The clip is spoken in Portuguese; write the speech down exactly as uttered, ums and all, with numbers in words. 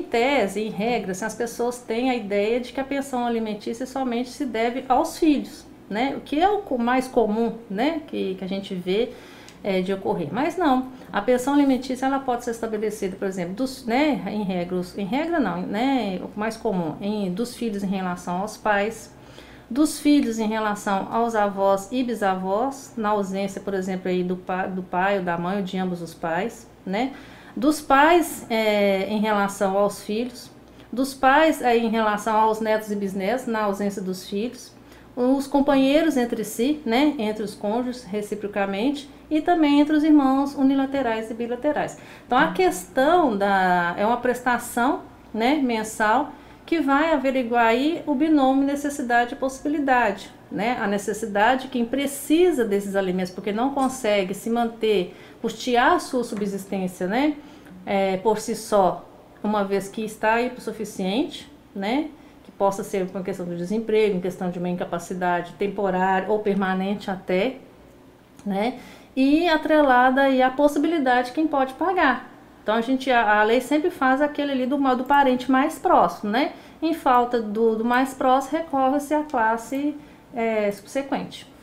tese, em regra, assim, as pessoas têm a ideia de que a pensão alimentícia somente se deve aos filhos, né? O que é o mais comum, né? Que, que a gente vê é, de ocorrer. Mas não, a pensão alimentícia ela pode ser estabelecida, por exemplo, dos, né? Em regra, em regra não, né? O mais comum, em, dos filhos em relação aos pais, dos filhos em relação aos avós e bisavós, na ausência, por exemplo, aí do, pa, do pai ou da mãe ou de ambos os pais, né? Dos pais é, em relação aos filhos, dos pais é, em relação aos netos e bisnetos, na ausência dos filhos, os companheiros entre si, né? Entre os cônjuges, reciprocamente, e também entre os irmãos unilaterais e bilaterais. Então, a questão da, é uma prestação, né, mensal, que vai averiguar aí o binômio necessidade e possibilidade, né? A necessidade de quem precisa desses alimentos, porque não consegue se manter, custear a sua subsistência, né? É, por si só, uma vez que está aí o suficiente, né? Que possa ser uma questão do desemprego, em questão de uma incapacidade temporária ou permanente até, né? E atrelada aí a possibilidade de quem pode pagar. Então a gente, a, a lei sempre faz aquele ali do, do parente mais próximo, né? Em falta do, do mais próximo, recorre-se à classe é, subsequente.